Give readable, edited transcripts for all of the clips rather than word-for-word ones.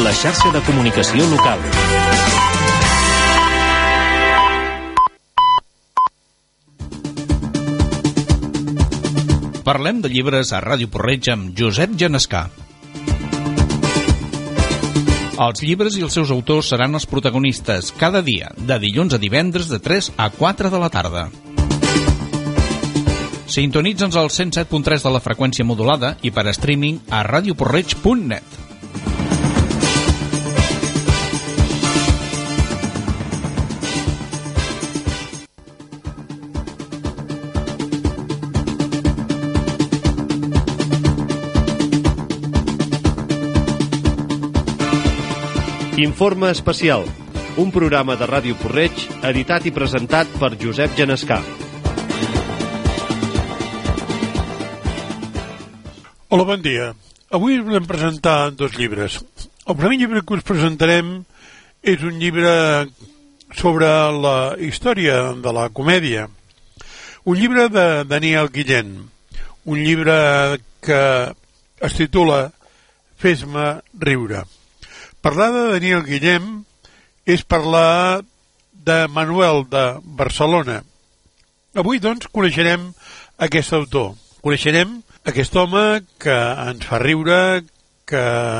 la xarxa de comunicació local. Parlem de llibres a Ràdio Porreig amb Josep Genescà. Els llibres i els seus autors seran els protagonistes cada dia, de dilluns a divendres de 3 a 4 de la tarda. Sintonitza'ns al 107.3 de la freqüència modulada i per streaming a radioporreig.net. Informe especial, un programa de Ràdio Porreig editat i presentat per Josep Genescà. Hola, bon dia. Avui us volem presentar dos llibres. El primer llibre que us presentarem és un llibre sobre la història de la comèdia. Un llibre de Daniel Guillén. Un llibre que es titula Fes-me riure. Parlar de Daniel Guillén és parlar de Manuel de Barcelona. Avui, doncs, coneixerem aquest autor. Coneixerem aquest home que ens fa riure, que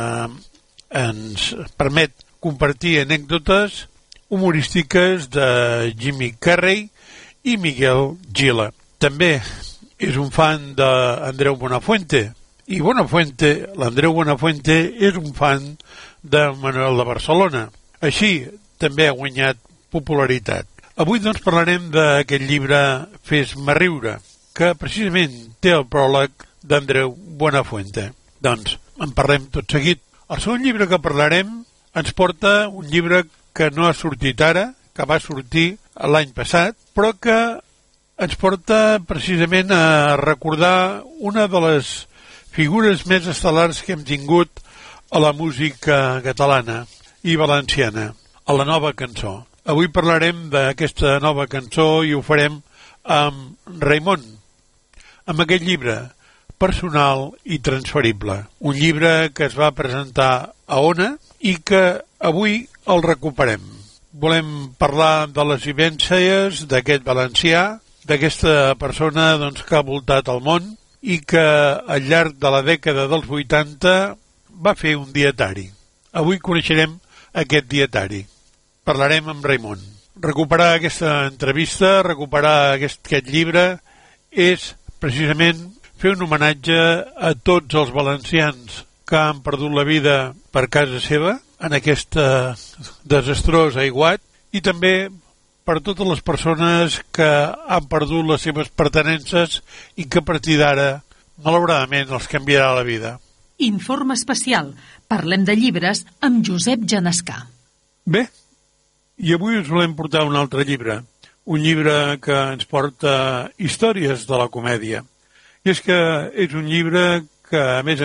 ens permet compartir anècdotes humorístiques de Jimmy Carrey i Miguel Gila. També és un fan d'Andreu Buenafuente. I l'Andreu Buenafuente és un fan de Manuel de Barcelona. Així també ha guanyat popularitat. Avui doncs parlarem d'aquest llibre Fes-me riure, que precisament té el pròleg d'Andreu Buenafuente. Doncs en parlem tot seguit. El segon llibre que parlarem ens porta un llibre que no ha sortit ara, que va sortir l'any passat, però que ens porta precisament a recordar una de les figures més estel·lars que hem tingut a la música catalana i valenciana, a la nova cançó. Avui parlarem d'aquesta nova cançó i ho farem amb Raimon, amb aquest llibre, Personal i transferible. Un llibre que es va presentar a Ona i que avui el recuperem. Volem parlar de les vivències d'aquest valencià, d'aquesta persona doncs, que ha voltat el món i que al llarg de la dècada dels 80 va fer un dietari. Avui coneixerem aquest dietari. Parlarem amb Raimon. Recuperar aquesta entrevista, recuperar aquest llibre, és precisament fer un homenatge a tots els valencians que han perdut la vida per casa seva en aquest desastrós aiguat i també per totes les persones que han perdut les seves pertinences i que a partir d'ara, malauradament, els canviarà la vida. Informe especial. Parlem de llibres amb Josep Genescà. Bé, i avui us volem portar un altre llibre. Un llibre que ens porta històries de la comèdia. I és que és un llibre que, a més,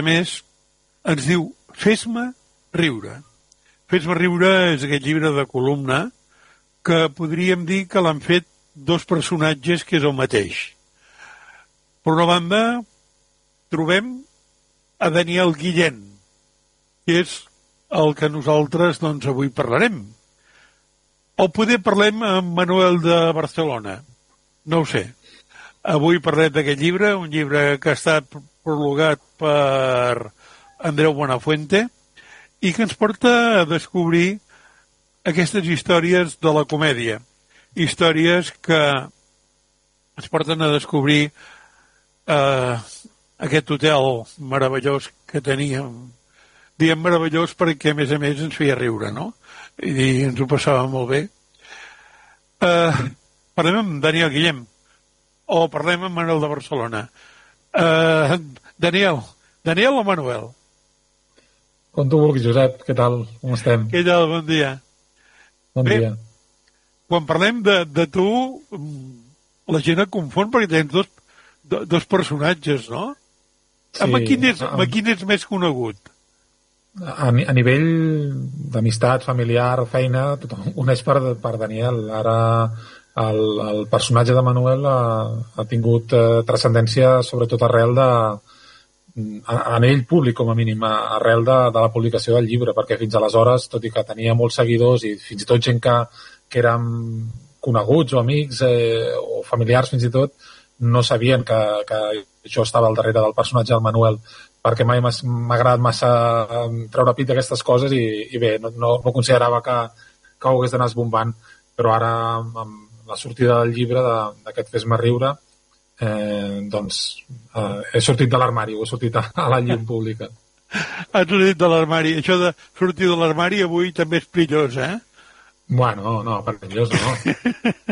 ens diu Fes-me riure. Fes-me riure és aquest llibre de columna que podríem dir que l'han fet dos personatges que és el mateix. Per una banda, trobem a Daniel Guillén, que és el que nosaltres doncs, avui parlarem. O poder parlem amb Manuel de Barcelona. No ho sé. Avui parlem d'aquest llibre, un llibre que ha estat prologat per Andreu Buenafuente i que ens porta a descobrir aquestes històries de la comèdia. Històries que ens porten a descobrir aquest hotel meravellós que teníem. Diem meravellós perquè, a més, ens feia riure, no? I ens ho passàvem molt bé. Parlem amb Daniel Guillén o parlem amb Manuel de Barcelona. Daniel o Manuel? Com tu vulguis, Josep. Què tal? Com estem? Què tal? Bon dia. Bon dia. Quan parlem de tu, la gent et confon perquè tens dos personatges, no? Sí. Amb quin ets més conegut? A nivell d'amistat, familiar, feina, tothom coneix per Daniel. Ara el personatge de Manuel ha tingut transcendència sobretot arrel en ell públic, com a mínim, arrel de la publicació del llibre, perquè fins aleshores, tot i que tenia molts seguidors i fins i tot gent que eren coneguts o amics o familiars fins i tot, no sabien que jo estava al darrere del personatge del Manuel, perquè mai m'ha agradat massa treure pit d'aquestes coses i bé, no considerava que ho hagués d'anar esbombant, però ara amb la sortida del llibre d'aquest Fes-me riure, doncs he sortit de l'armari, ho he sortit a la llum pública. Has sortit de l'armari. Això de sortir de l'armari avui també és perillós, eh? Bueno, no, perillós no.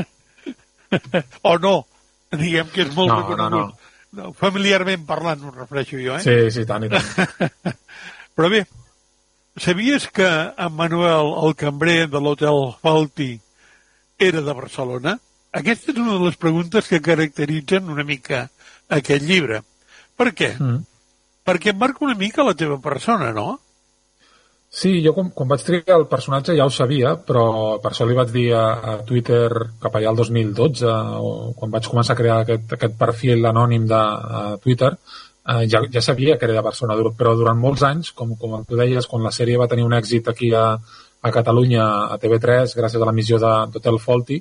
O no, diguem que és molt reconegut. No. Familiarment parlant, ho refereixo jo, Sí, tant i tant. Però bé, sabies que en Manuel, el cambrer de l'Hotel Falti, era de Barcelona? Aquesta és una de les preguntes que caracteritzen una mica aquest llibre. Per què? Perquè em marca una mica la teva persona, no? Sí, jo quan vaig triar el personatge ja ho sabia, però per això li vaig dir a Twitter cap allà el 2012, o quan vaig començar a crear aquest perfil anònim de Twitter, ja sabia que era de Barcelona, però durant molts anys, com tu deies, quan la sèrie va tenir un èxit aquí a Catalunya, a TV3, gràcies a l'emissió d'Hotel Falti,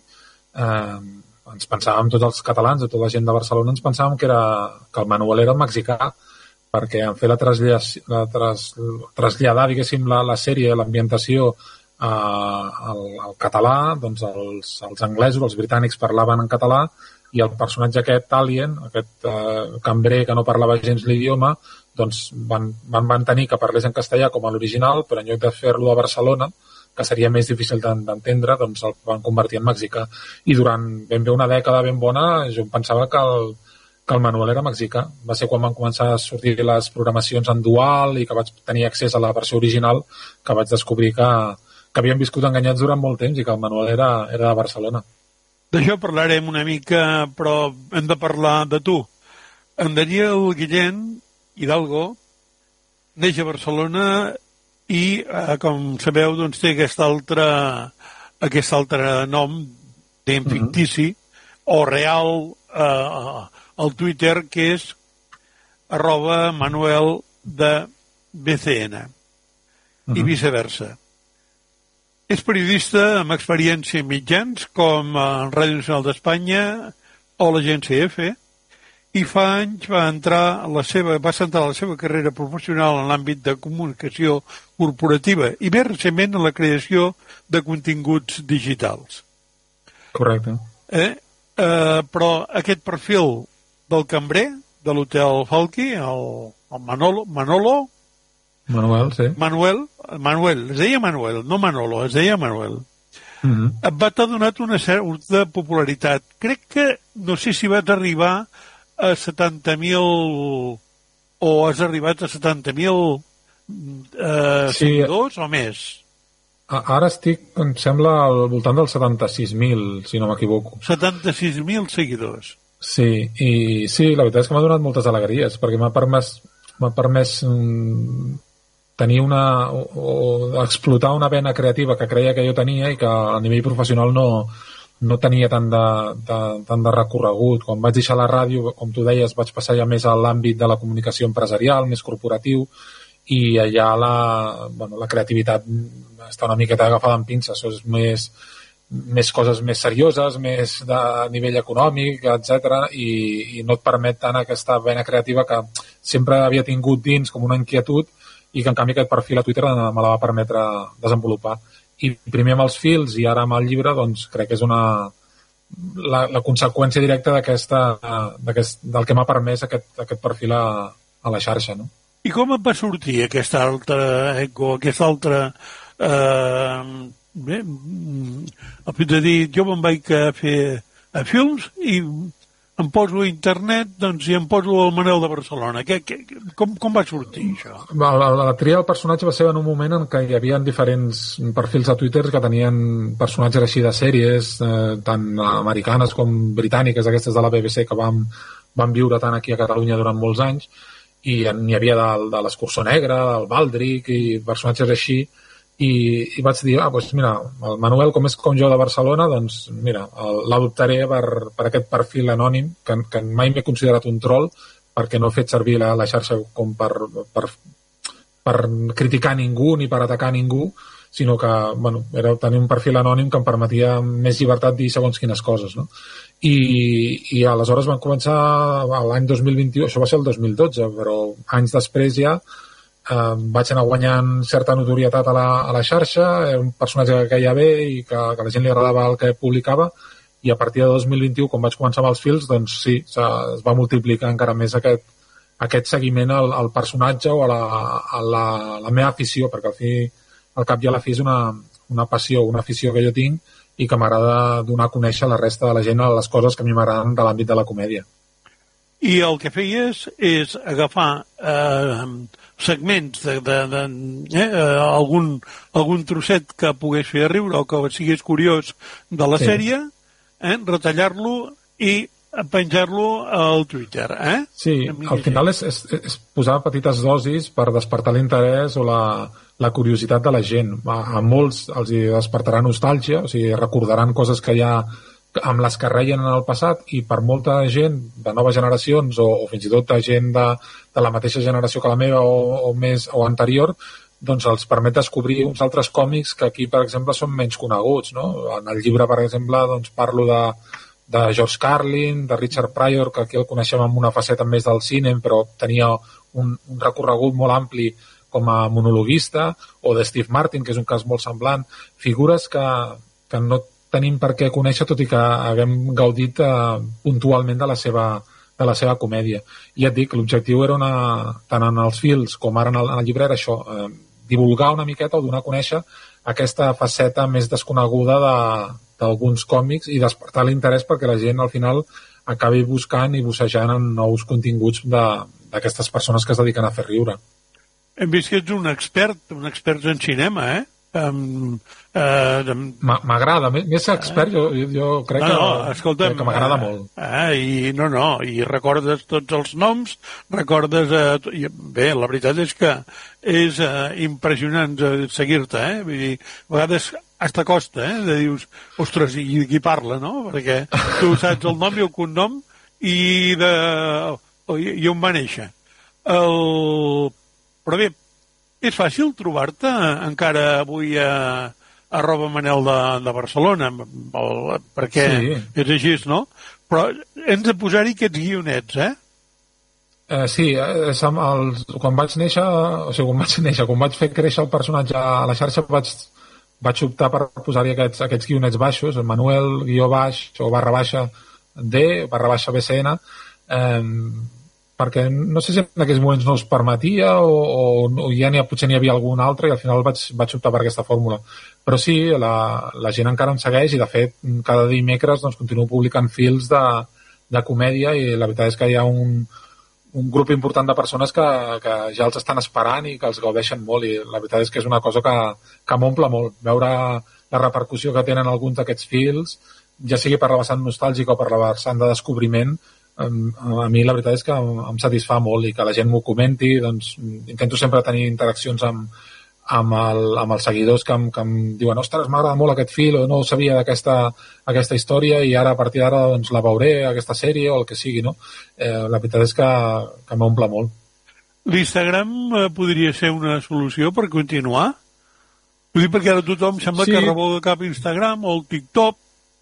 ens pensàvem, tots els catalans, tota la gent de Barcelona, ens pensàvem que el Manuel era mexicà, perquè en fer traslladar, diguéssim, la sèrie, l'ambientació al català, doncs els anglesos, els britànics parlaven en català, i el personatge aquest alien, aquest cambrer que no parlava gens l'idioma, doncs van tenir que parlés en castellà com a l'original, però en lloc de fer-lo a Barcelona, que seria més difícil d'entendre, doncs el van convertir en mexicà. I durant ben bé una dècada ben bona, jo em pensava que el Manuel era mexicà. Va ser quan van començar a sortir les programacions en dual i que vaig tenir accés a la versió original, que vaig descobrir que havien viscut enganyats durant molt temps i que el Manuel era de Barcelona. D'això parlarem una mica, però hem de parlar de tu. En Daniel Guillén Hidalgo neix a Barcelona i, com sabeu, doncs té aquest altre nom diguem fictici o real al Twitter, que és @Manuel de BCN i viceversa. És periodista amb experiència en mitjans com Ràdio Nacional d'Espanya o l'Agència EFE, i fa anys va centrar la seva carrera professional en l'àmbit de comunicació corporativa i més recentment en la creació de continguts digitals. Correcte. Però aquest perfil del cambrer de l'Hotel Falki, el Manuel, sí. Manuel, es deia Manuel, no Manolo, es deia Manuel. T'ha donat una certa popularitat. Crec que, no sé si vas arribar a 70.000 o has arribat a 70.000 seguidors o més? Ara estic, em sembla, al voltant dels 76.000, si no m'equivoco. 76.000 seguidors. Sí, i sí, la veritat és que m'ha donat moltes alegries, perquè m'ha permès tenir o explotar una vena creativa que creia que jo tenia i que a nivell professional no tenia tant de recorregut. Quan vaig deixar la ràdio, com tu deies, vaig passar ja més a l'àmbit de la comunicació empresarial, més corporatiu, i allà la creativitat està una miqueta agafada amb pinces, és més coses més serioses, més de nivell econòmic, etc. I no et permet tant aquesta vena creativa que sempre havia tingut dins com una inquietud i que en canvi aquest perfil a Twitter me la va permetre desenvolupar. I primer amb els fils i ara amb el llibre, doncs crec que és la conseqüència directa del que m'ha permès aquest perfil a la xarxa, no? I com et va sortir aquest altre el fet de dir, jo me'n vaig a fer a films i em poso a internet, doncs, i em poso el Manel de Barcelona. Com va sortir això? La tria del personatge va ser en un moment en què hi havia diferents perfils a Twitter que tenien personatges així de sèries, tant americanes com britàniques, aquestes de la BBC, que van viure tant aquí a Catalunya durant molts anys, i n'hi havia de l'Escurçó Negre, del Baldric, i personatges així, i vaig dir, doncs mira, el Manuel, com és com jo de Barcelona, doncs mira, l'adoptaré per aquest perfil anònim, que mai m'he considerat un troll, perquè no he fet servir la xarxa com per criticar ningú ni per atacar ningú, sinó que era tenir un perfil anònim que em permetia més llibertat dir segons quines coses, no? I aleshores van començar l'any 2021, això va ser el 2012, però anys després ja vaig anar guanyant certa notorietat a la xarxa, era un personatge que queia bé i que a la gent li agradava el que publicava, i a partir de 2021, quan vaig començar amb els fils, doncs sí, es va multiplicar encara més aquest seguiment al personatge o a la meva afició, perquè al cap i a la fi és una passió, una afició que jo tinc i que m'agrada donar a conèixer a la resta de la gent les coses que a mi m'agraden de l'àmbit de la comèdia. I el que feies és agafar segments algun trosset que pogués fer riure o que sigués curiós de la sèrie, retallar-lo i penjar-lo al Twitter, Sí, al final és posar petites dosis per despertar l'interès o la curiositat de la gent. A molts els despertarà nostàlgia, o sigui, recordaran coses que ja amb les que reien en el passat, i per molta gent de noves generacions o fins i tot de gent de la mateixa generació que la meva o anterior, doncs els permet descobrir uns altres còmics que aquí, per exemple, són menys coneguts, no? En el llibre, per exemple, doncs parlo de George Carlin, de Richard Pryor, que aquí el coneixem amb una faceta més del cine, però tenia un recorregut molt ampli com a monologuista, o de Steve Martin, que és un cas molt semblant, figures que no tenim per què conèixer, tot i que haguem gaudit puntualment de la seva comèdia. I ja et dic, l'objectiu era tant en els fils com ara en el llibre, era això, divulgar una miqueta o donar a conèixer aquesta faceta més desconeguda d'alguns còmics i despertar l'interès perquè la gent al final acabi buscant i bussejant en nous continguts d'aquestes persones que es dediquen a fer riure. Hem vist que ets un expert en cinema, M'agrada, més expert, jo crec que m'agrada molt. I recordes tots els noms, recordes... Bé, la veritat és que és impressionant seguir-te, Vull dir, a vegades hasta costa, de dius, ostres, i qui parla, no? Perquè tu saps el nom i el cognom i on va néixer. Però bé, és fàcil trobar-te encara avui a @Manel de Barcelona, perquè és així, no? Però hem de posar-hi aquests guionets, Sí, quan vaig fer créixer el personatge a la xarxa vaig optar per posar-hi aquests guionets baixos, Manuel, guió baix o /D, /BCN, perquè no sé si en aquells moments no es permetia o ja potser n'hi havia algun altre i al final vaig optar per aquesta fórmula. Però sí, la gent encara em segueix i de fet cada dimecres doncs, continuo publicant fils de comèdia i la veritat és que hi ha un grup important de persones que ja els estan esperant i que els gaudeixen molt i la veritat és que és una cosa que m'omple molt. Veure la repercussió que tenen alguns d'aquests fils, ja sigui per la vessant nostàlgica o per la vessant de descobriment, a mi la veritat és que em satisfà molt i que la gent m'ho comenti, doncs intento sempre tenir interaccions amb els seguidors que em diuen, ostres, m'agrada molt aquest fil o no sabia d'aquesta història i ara a partir d'ara doncs, la veuré, aquesta sèrie o el que sigui, no? La veritat és que m'omple molt. L'Instagram podria ser una solució per continuar? Vull dir, perquè ara tothom sembla que revoga cap Instagram o el TikTok.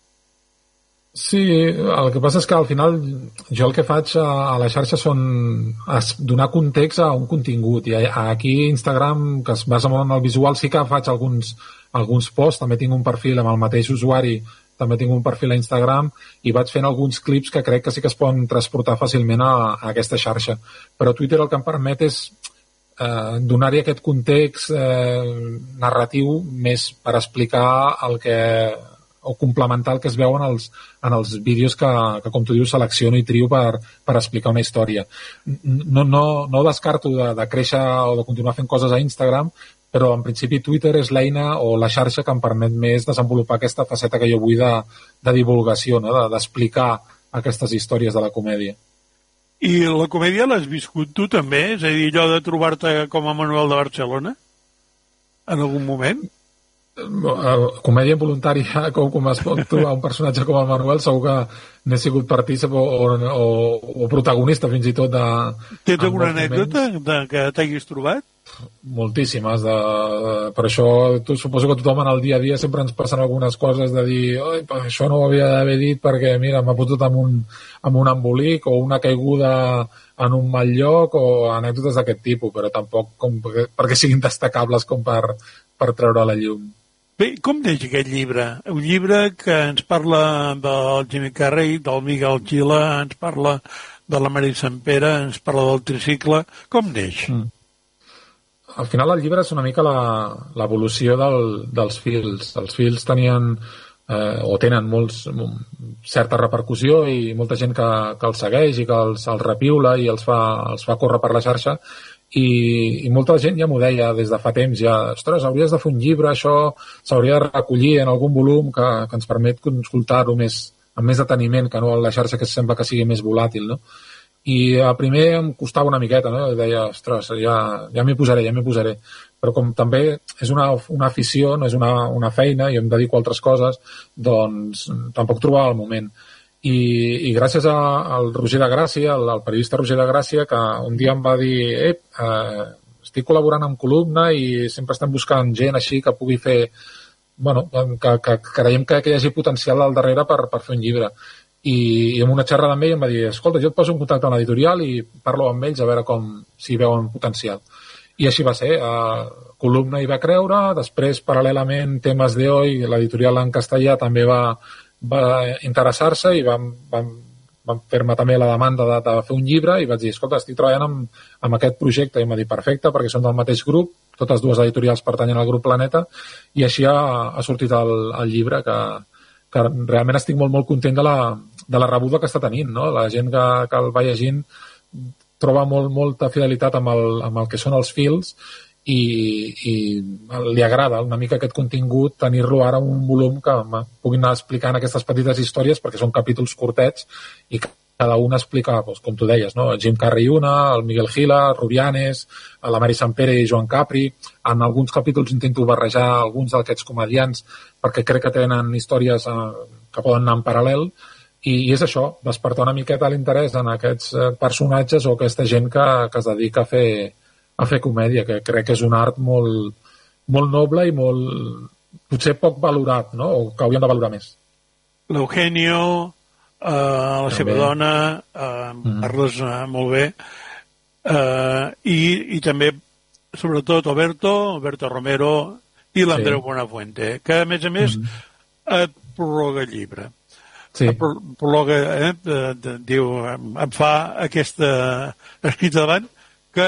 Sí, el que passa és que al final jo el que faig a la xarxa són donar context a un contingut i aquí Instagram, que es basa molt en el visual, sí que faig alguns posts, també tinc un perfil amb el mateix usuari, també tinc un perfil a Instagram i vaig fent alguns clips que crec que sí que es poden transportar fàcilment a aquesta xarxa, però Twitter el que em permet és donar-hi aquest context narratiu més per explicar el que o complementar el que es veu en els vídeos que com tu dius, selecciono i trio per explicar una història. No descarto de créixer o de continuar fent coses a Instagram, però en principi Twitter és l'eina o la xarxa que em permet més desenvolupar aquesta faceta que jo vull de divulgació, no? D'explicar aquestes històries de la comèdia. I la comèdia l'has viscut tu també? És a dir, allò de trobar-te com a Manuel de Barcelona? En algun moment? comèdia involuntària, com es pot trobar un personatge com el Manuel, segur que n'he sigut partícip o protagonista fins i tot de... Tens alguna anècdota que t'hagis trobat? Moltíssimes. Per això suposo que tothom en el dia a dia sempre ens passen algunes coses de dir això no ho havia d'haver dit perquè mira, m'ha fotut amb un embolic o una caiguda en un mal lloc o anècdotes d'aquest tipus, però tampoc perquè siguin destacables com per treure a la llum. Bé, com neix aquest llibre? Un llibre que ens parla del Jimmy Carrey, del Miguel Gila, ens parla de la Mari Sampere, ens parla del tricicle. Com neix? Al final el llibre és una mica l'evolució dels fils. Els fils tenien o tenen certa repercussió i molta gent que els segueix i que els repiula i els fa córrer per la xarxa i molta gent ja m'ho deia des de fa temps ja, ostres, hauries de fer un llibre, això s'hauria de recollir en algun volum que ens permet consultar-ho amb més deteniment que no a la xarxa que sembla que sigui més volàtil, no? I a primer em costava una miqueta, no? I deia, ostres, ja m'hi posaré. Però com també és una afició, no és una feina, i em dedico a altres coses, doncs tampoc trobava el moment. I gràcies al Roger de Gràcia, al periodista Roger de Gràcia, que un dia em va dir estic col·laborant amb Columna i sempre estem buscant gent així que pugui fer... Bueno, que creiem que hi hagi potencial al darrere per fer un llibre. I en una xerrada amb ell em va dir, escolta, jo et poso en contacte amb l'editorial i parlo amb ells a veure si veuen potencial. I així va ser. Columna hi va creure, després paral·lelament Temes de Hoy, l'editorial en castellà també va interessar-se i van fer-me també la demanda de fer un llibre i vaig dir, escolta, estic treballant amb aquest projecte i em va dir, perfecte, perquè són del mateix grup, totes dues editorials pertanyen al grup Planeta i així ha sortit el llibre que realment estic molt, molt content de la rebuda que està tenint, no? La gent que el va llegint troba molta fidelitat amb el que són els fils i li agrada una mica aquest contingut, tenir-lo ara un volum que puguin anar explicant aquestes petites històries perquè són capítols curtets i cada un explica, com tu deies, no? Jim Carrey el Miguel Gila, Rubianes, la Mari Sampere i Joan Capri. En alguns capítols intento barrejar alguns d'aquests comediants perquè crec que tenen històries que poden anar en paral·lel i és això, despertar una miqueta l'interès en aquests personatges o aquesta gent que es dedica a fer comèdia, que crec que és un art molt, molt noble i potser poc valorat, no? O que hauríem de valorar més. L'Eugenio, la seva dona, parles molt bé, i també, sobretot, Alberto Romero i l'Andreu Buenafuente, que, a més, et prologa el llibre. Sí. Prologa, diu, em fa aquesta escrit davant, que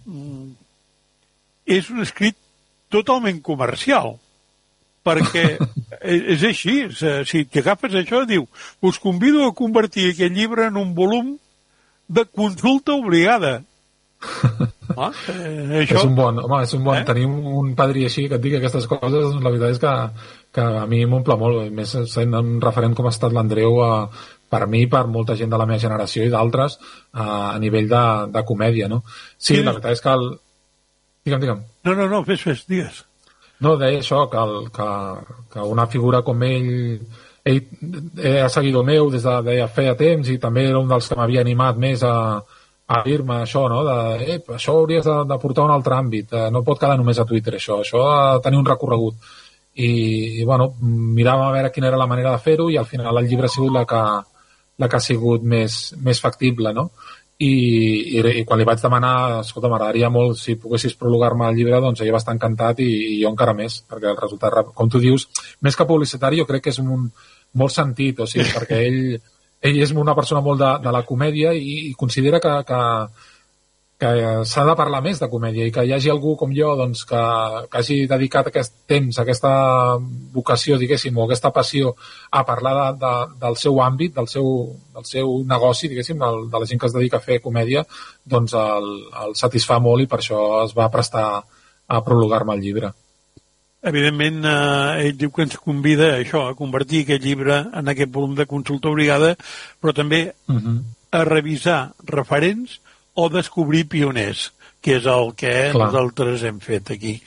és un escrit totalment comercial, perquè és així, si t'agafes això, diu, us convido a convertir aquest llibre en un volum de consulta obligada. Això... És un bon, tenir un padrí així que et digui aquestes coses, la veritat és que a mi m'omple molt, més sent un referent com ha estat l'Andreu per mi, per molta gent de la meva generació i d'altres a nivell de comèdia, no? Sí, la veritat és que Digue'm. No, fes, digues. No, deia això, que una figura com ell era seguidor meu des de feia temps i també era un dels que m'havia animat més a dir-me això, no? Això hauries de portar un altre àmbit, no pot quedar només a Twitter, això ha de tenir un recorregut. I bueno, miràvem a veure quina era la manera de fer-ho i al final el llibre ha sigut la que ha sigut més factible, no? I quan li vaig demanar, escolta, m'agradaria molt si poguessis prologar-me el llibre, doncs ella va estar encantat i jo encara més, perquè el resultat, com tu dius, més que publicitari jo crec que és molt sentit, o sigui, perquè ell és una persona molt de la comèdia i considera que s'ha de parlar més de comèdia i que hi hagi algú com jo doncs, que hagi dedicat aquest temps, aquesta vocació, diguéssim, o aquesta passió a parlar del seu àmbit, del seu negoci, diguéssim, de la gent que es dedica a fer comèdia, doncs el satisfà molt i per això es va prestar a prologar-me el llibre. Evidentment, ell diu que ens convida a convertir aquest llibre en aquest volum de consulta obligada, però també a revisar referents o descobrir pioners, que és el que nosaltres hem fet aquí.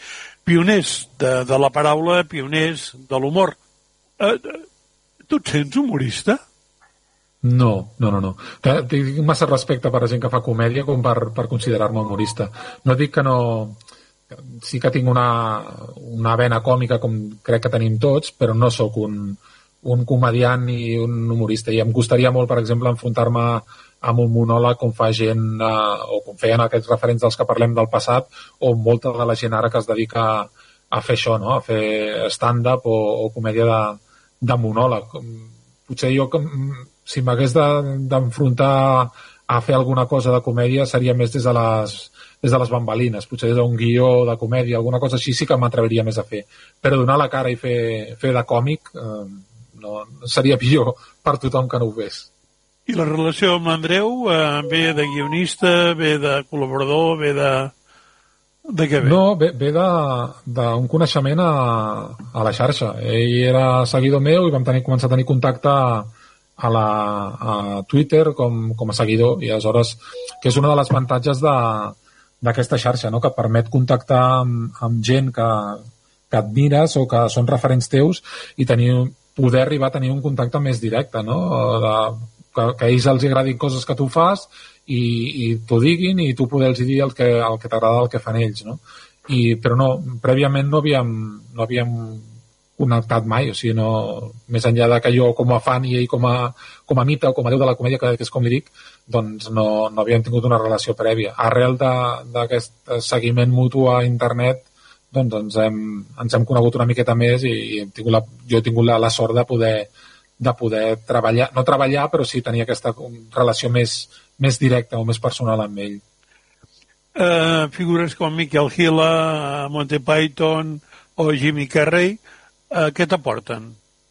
pioners de la paraula, pioners de l'humor. Tu et sents humorista? No. Tinc massa respecte per a gent que fa comèdia com per considerar-me humorista. No dic que no... Sí que tinc una vena còmica com crec que tenim tots, però no sóc un comediant ni un humorista. I em costaria molt, per exemple, enfrontar-me amb un monòleg com fa gent, o com feien aquests referents dels que parlem del passat, o molta de la gent ara que es dedica a fer això, no? A fer stand-up o comèdia de monòleg. Potser jo, si m'hagués d'enfrontar a fer alguna cosa de comèdia, seria més des de les bambalines, potser des d'un guió de comèdia, alguna cosa així sí que m'atreviria més a fer. Però donar la cara i fer de còmic no seria millor per tothom que no ho fes. I la relació amb l'Andreu ve de guionista, ve de col·laborador, ve de què ve? No, ve d'un coneixement a la xarxa. Ell era seguidor meu i vam començar a tenir contacte a Twitter com a seguidor, i aleshores, que és una de les avantatges d'aquesta xarxa, no? Que et permet contactar amb gent que admires o que són referents teus i poder arribar a tenir un contacte més directe, no? Que a ells els agradin coses que tu fas i t'ho diguin i tu poder-los dir el que t'agrada el que fan ells, no? Però no, prèviament no havíem connectat mai, o sigui, més enllà de que jo com a fan i ell com a mite o com a déu de la comèdia, que és com li dic, doncs no havíem tingut una relació prèvia. Arrel d'aquest seguiment mutu a internet, doncs ens hem conegut una miqueta més i jo he tingut la sort de poder treballar, no treballar, però sí tenir aquesta relació més directa o més personal amb ell. Figures com Miquel Gila, Monty Python o Jimmy Carrey, què t'aporten?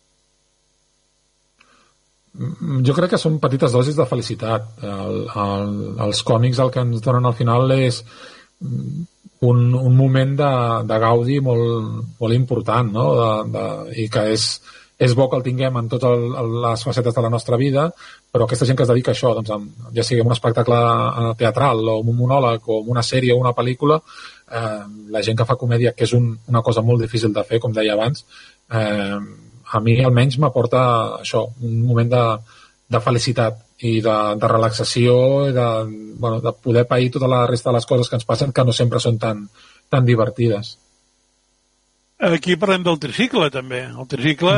Jo crec que són petites dosis de felicitat. Els còmics el que ens donen al final és un moment de gaudi molt important, no? I que és bo que el tinguem en totes les facetes de la nostra vida, però aquesta gent que es dedica a això, doncs, ja sigui un espectacle teatral o un monòleg o una sèrie o una pel·lícula, la gent que fa comèdia, que és una cosa molt difícil de fer, com deia abans, a mi almenys m'aporta això, un moment de felicitat i de relaxació i de poder pair tota la resta de les coses que ens passen, que no sempre són tan divertides. Aquí parlem del tricicle, també. El tricicle,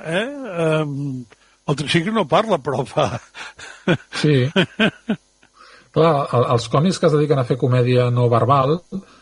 el tricicle no parla, però fa... Sí. Clar, els còmics que es dediquen a fer comèdia no verbal,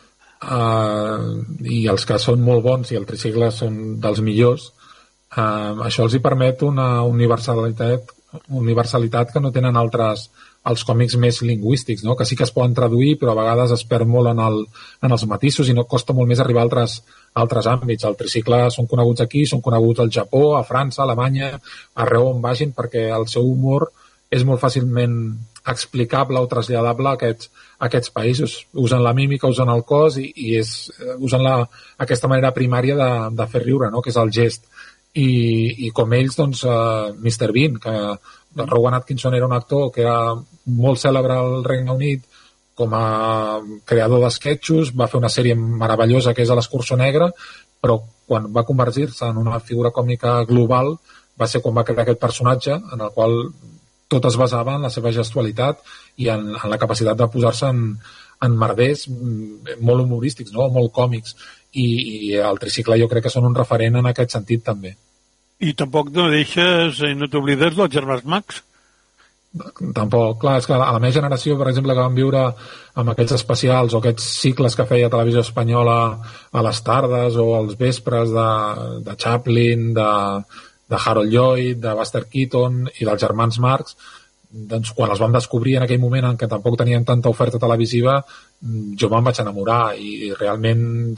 i els que són molt bons i el tricicle són dels millors, això els hi permet una universalitat que no tenen els còmics més lingüístics, no? Que sí que es poden traduir, però a vegades es perd molt en els matisos i no costa molt més arribar a altres àmbits. El tricicle són coneguts aquí, són coneguts al Japó, a França, a Alemanya, arreu on vagin, perquè el seu humor és molt fàcilment explicable o traslladable a aquests països. Usen la mímica, usen el cos i usen aquesta manera primària de fer riure, no? Que és el gest. I com ells, doncs, Mr. Bean, que Rowan Atkinson era un actor que era molt cèlebre al Regne Unit com a creador d'esquetxos, va fer una sèrie meravellosa que és a l'Escurçó Negre, però quan va convertir-se en una figura còmica global va ser quan va crear aquest personatge en el qual tot es basava en la seva gestualitat i en la capacitat de posar-se en merders molt humorístics, no? Molt còmics, i el tricicle jo crec que són un referent en aquest sentit també. I tampoc no deixes i no t'oblides dels germans Max? Tampoc, clar, és que a la meva generació, per exemple, que vam viure amb aquests especials o aquests cicles que feia Televisió Espanyola a les tardes o als vespres de Chaplin, de Harold Lloyd, de Buster Keaton i dels germans Marx, doncs quan els vam descobrir en aquell moment en què tampoc tenien tanta oferta televisiva, jo me'n vaig enamorar i realment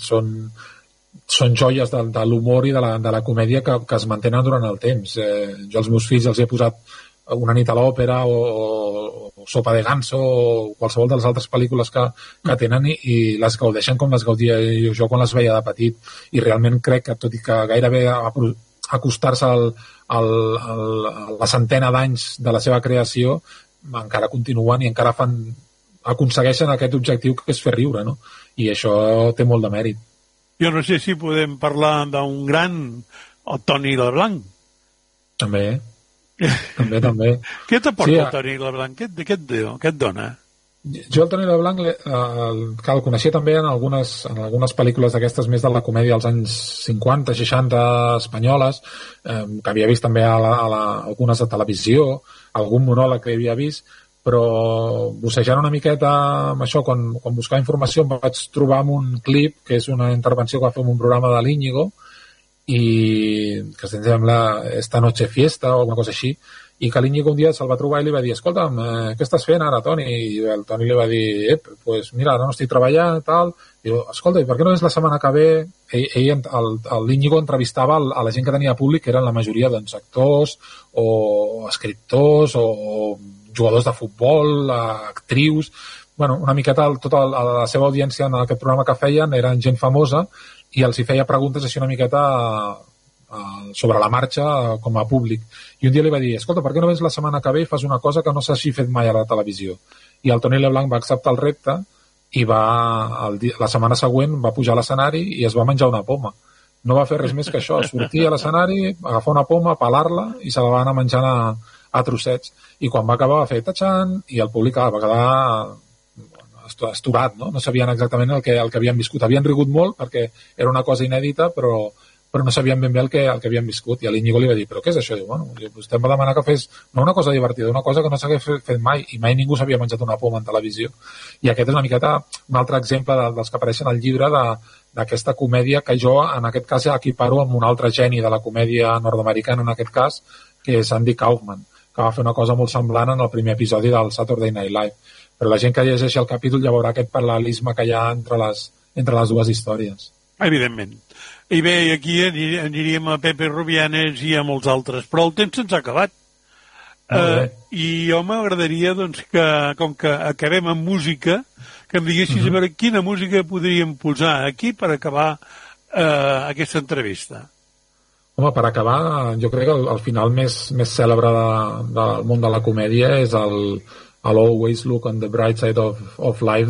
són joies de l'humor i de la comèdia que es mantenen durant el temps. Jo als meus fills els he posat Una nit a l'òpera o Sopa de ganso o qualsevol de les altres pel·lícules que tenen i les gaudeixen com les gaudia jo quan les veia de petit, i realment crec que tot i que gairebé acostar-se a la centena d'anys de la seva creació encara continuen i encara aconsegueixen aquest objectiu que és fer riure, no? I això té molt de mèrit. Jo no sé si podem parlar d'un gran, el Toni Leblanc. També. Què t'aporta el Toni Leblanc? Què et dona? Jo el Toni Leblanc el coneixia també en algunes pel·lícules d'aquestes més de la comèdia dels anys 50, 60 espanyoles, que havia vist també algunes de televisió, algun monòleg que havia vist, però bussejant una miqueta amb això, quan buscava informació em vaig trobar amb un clip que és una intervenció que va fer en un programa de l'Íñigo i que se'ns sembla Esta noche fiesta o alguna cosa així, i que l'Íñigo un dia se'l va trobar i li va dir escolta'm, què estàs fent ara, Toni? I el Toni li va dir, pues mira, ara no estic treballant i tal, i diu, escolta, i per què no és la setmana que ve? L'Íñigo entrevistava a la gent que tenia públic, que eren la majoria doncs, actors o escriptors o jugadors de futbol, actrius, bueno, una miqueta tota la seva audiència en aquest programa que feien eren gent famosa i els hi feia preguntes així una miqueta sobre la marxa com a públic. I un dia li va dir, escolta, per què no vens la setmana que ve i fas una cosa que no s'hagi fet mai a la televisió? I el Toni Leblanc va acceptar el repte i la setmana següent va pujar a l'escenari i es va menjar una poma. No va fer res més que això, sortir a l'escenari, agafar una poma, pelar-la i se la va anar menjant a trossets. I quan va acabar va fer tachan i el públic va quedar estorat, no sabien exactament el que havien viscut. Havien rigut molt perquè era una cosa inèdita, però no sabien ben bé el que havien viscut. I a l'Íñigo li va dir, però què és això? Diu, bueno, vostè em va demanar que fes no una cosa divertida, una cosa que no s'hagués fet mai, i mai ningú s'havia menjat una poma en televisió. I aquest és una miqueta un altre exemple dels que apareixen al llibre d'aquesta comèdia que jo en aquest cas equiparo amb un altre geni de la comèdia nord-americana, en aquest cas, que és Andy Kaufman, que va fer una cosa molt semblant en el primer episodi del Saturday Night Live. Però la gent que llegeixi el capítol ja veurà aquest paral·lelisme que hi ha entre les dues històries. Evidentment. I bé, aquí aniríem a Pepe Rubianes i a molts altres, però el temps se'ns ha acabat. I jo m'agradaria, doncs, que com que acabem amb música, que em diguessis a veure quina música podríem posar aquí per acabar aquesta entrevista. Home, per acabar, jo crec que el final més cèlebre del món de la comèdia és el Always Look on the Bright Side of Life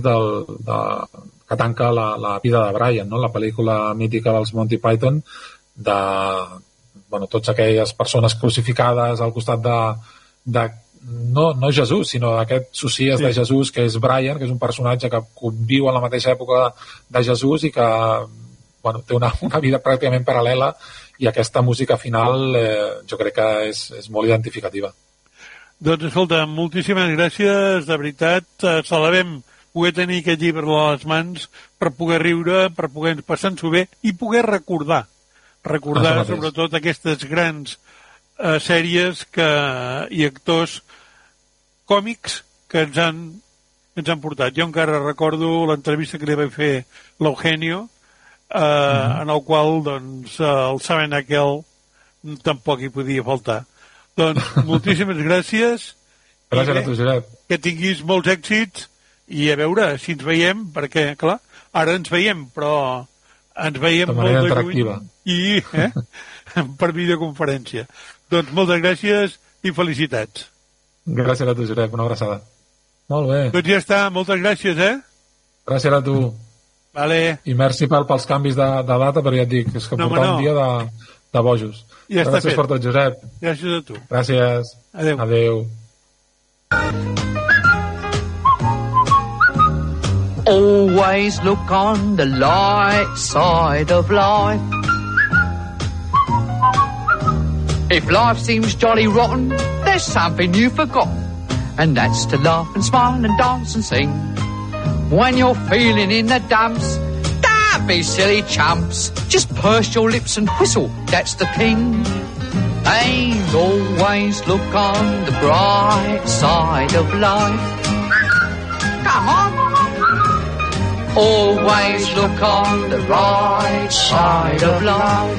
que tanca la vida de Brian, no? La pel·lícula mítica dels Monty Python de tots aquelles persones crucificades al costat de no Jesús, sinó d'aquest socies de Jesús que és Brian, que és un personatge que conviu en la mateixa època de Jesús i que té una vida pràcticament paral·lela, i aquesta música final jo crec que és molt identificativa. Doncs escolta, moltíssimes gràcies, de veritat, celebrem poder tenir aquest llibre a les mans per poder riure, per poder passar-nos-ho bé i poder recordar sobretot aquestes grans sèries i actors còmics que ens han portat. Jo encara recordo l'entrevista que li vaig fer l'Eugenio, en el qual doncs, el Saben aquel tampoc hi podia faltar. Doncs moltíssimes gràcies. Gràcies a tu, Josep. Que tinguis molts èxits i a veure si ens veiem, perquè, clar, ara ens veiem, però ens veiem molt de lluny i per videoconferència. Doncs moltes gràcies i felicitats. Gràcies a tu, Josep, una abraçada. Molt bé. Doncs ja està, moltes gràcies, Gràcies a tu. Vale. I merci pels canvis de data, però ja et dic, és que portava un dia de bojos. Ja gràcies per tot, Josep. Gràcies a tu. Gràcies. Adéu. Always look on the light side of life. If life seems jolly rotten, there's something you forgot, and that's to laugh and smile and dance and sing. When you're feeling in the dumps, don't be silly chumps. Just purse your lips and whistle, that's the thing. And always look on the bright side of life. Come on. Always look on the right side of life.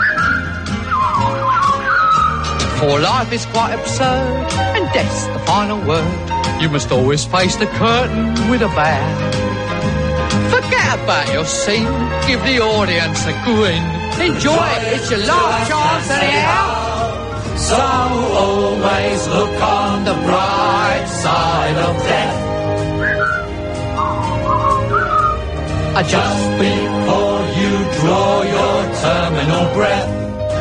For life is quite absurd, and death's the final word. You must always face the curtain with a bow. Forget about your scene, give the audience a grin. Enjoy it, it's your last chance anyhow. So always look on the bright side of death. Just before you draw your terminal breath.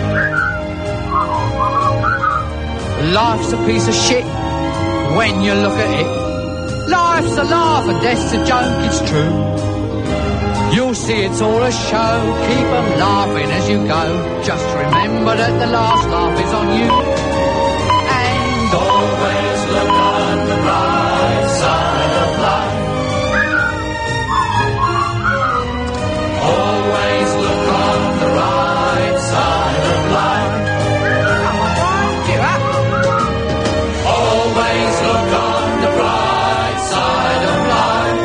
Life's a piece of shit when you look at it. Life's a laugh and death's a joke, it's true. You'll see it's all a show, keep 'em laughing as you go. Just remember that the last laugh is on you. And always look on the bright side of life. Always look on the right side of life. come on, cheer up. Always look on the bright side of life.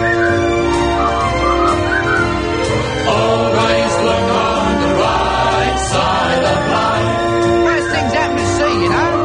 Always look on the right side of life. Worst things happen to see, you know.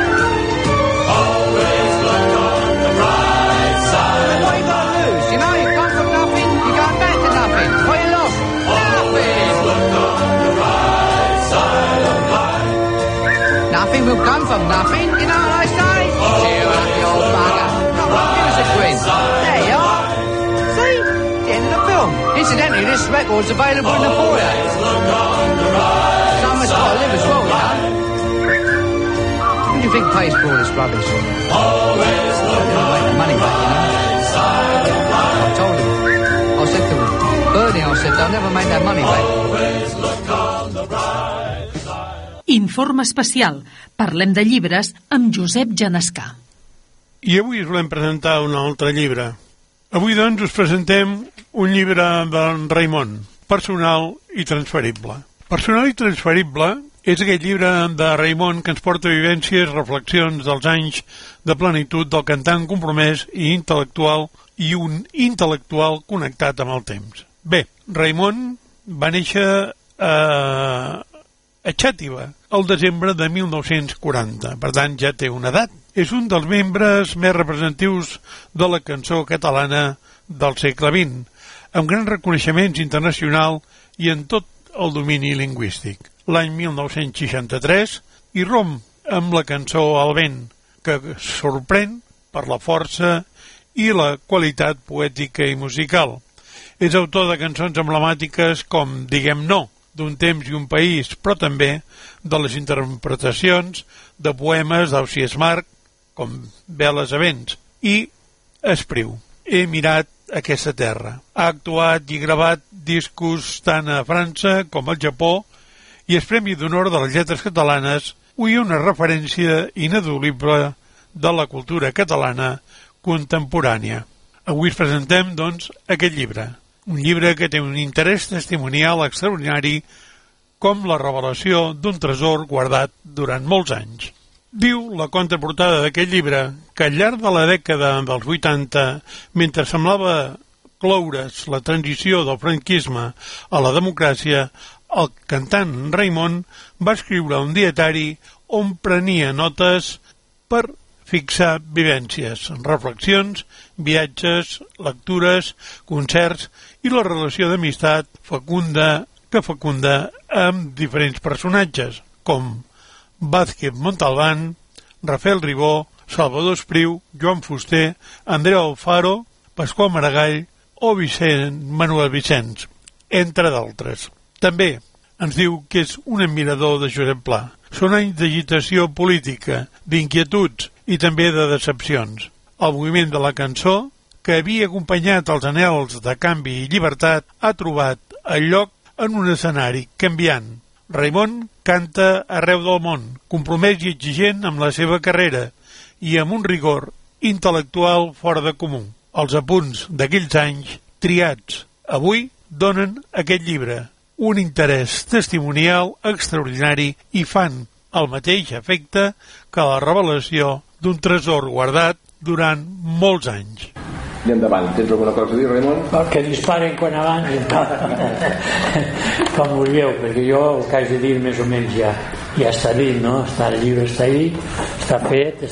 Always look on the right side What of you got to life. lose? You know, you come from nothing, you go back to nothing. What you lost? Always Nothing. look on the right side of life. Nothing will come from nothing, you know what I say? Cheer up, you old bugger. Come on, give us a grin. There you are. See? The end of the film. Incidentally, this record's available in the foyer. Someone's got to live as well, you know. Who do you think pays for all this rubbish? Always look They'll make the money back, you know. side of life. I told him. I said to him, Bernie, I said, they'll never make that money back. Always look on the right side. Informe especial. Parlem de llibres amb Josep Genescà. I avui us volem presentar un altre llibre. Avui, doncs, us presentem un llibre d'en Raimon, Personal i transferible. Personal i transferible és aquest llibre de Raimon que ens porta vivències, reflexions dels anys de plenitud del cantant compromès i un intel·lectual connectat amb el temps. Bé, Raimon va néixer a Xàtiva el desembre de 1940, per tant ja té una edat. És un dels membres més representatius de la cançó catalana del segle XX, amb grans reconeixements internacional i en tot el domini lingüístic. L'any 1963 irromp amb la cançó El vent, que sorprèn per la força i la qualitat poètica i musical. És autor de cançons emblemàtiques com Diguem no, d'un temps i un país, però també de les interpretacions de poemes d'Ausiàs Marc, com Veles a vents, i Espriu. He mirat aquesta terra. Ha actuat i gravat discos tant a França com al Japó i és Premi d'Honor de les Lletres Catalanes i una referència ineludible de la cultura catalana contemporània. Avui us presentem, doncs, aquest llibre. Un llibre que té un interès testimonial extraordinari com la revelació d'un tresor guardat durant molts anys. Diu la contraportada d'aquest llibre que al llarg de la dècada dels 80, mentre semblava cloure's la transició del franquisme a la democràcia, el cantant Raimon va escriure un dietari on prenia notes per fixar vivències, reflexions, viatges, lectures, concerts i la relació d'amistat que fecunda amb diferents personatges, com Vázquez Montalbán, Rafael Ribó, Salvador Espriu, Joan Fuster, Andreu Alfaro, Pasqual Maragall o Manuel Vicenç, entre d'altres. També ens diu que és un admirador de Josep Pla. Són anys d'agitació política, d'inquietuds i també de decepcions. El moviment de la cançó, que havia acompanyat els anhels de canvi i llibertat, ha trobat el lloc en un escenari canviant. Raimon canta arreu del món, compromès i exigent amb la seva carrera i amb un rigor intel·lectual fora de comú. Els apunts d'aquells anys, triats avui, donen aquest llibre un interès testimonial extraordinari i fan el mateix efecte que la revelació d'un tresor guardat durant molts anys. I endavant, tens alguna cosa a dir, Raimon? Que disparen quan abans com vulgueu, perquè jo el que haig de dir més o menys ja està dit, no? El llibre està ahí, està fet,